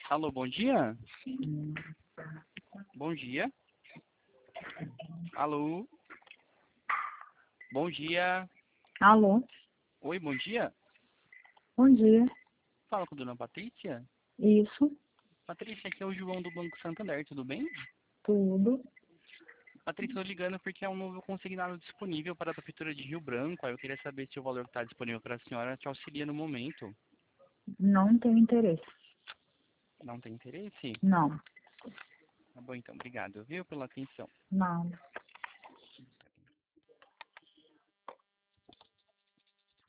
Alô, bom dia? Bom dia. Alô? Bom dia. Alô, Oi, bom dia. bom dia. Fala com a dona Patrícia. Isso, Patrícia, aqui é o João do Banco Santander, tudo bem? tudo. Patrícia, estou ligando porque é um novo consignado disponível para a Prefeitura de Rio Branco. Aí eu queria saber se o valor que está disponível para a senhora te auxilia no momento. Não tenho interesse. Não tem interesse? Não, Tá bom, então, obrigado, viu, pela atenção. não.